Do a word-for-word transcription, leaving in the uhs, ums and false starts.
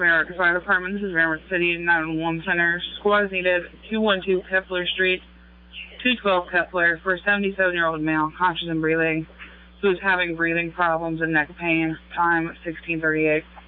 America Fire Department, this is Ramsey City nine one one Center. Squad is needed, two one two Kepler Street, two twelve Kepler, for a seventy-seven-year-old male, conscious and breathing, who is having breathing problems and neck pain. Time sixteen thirty-eight.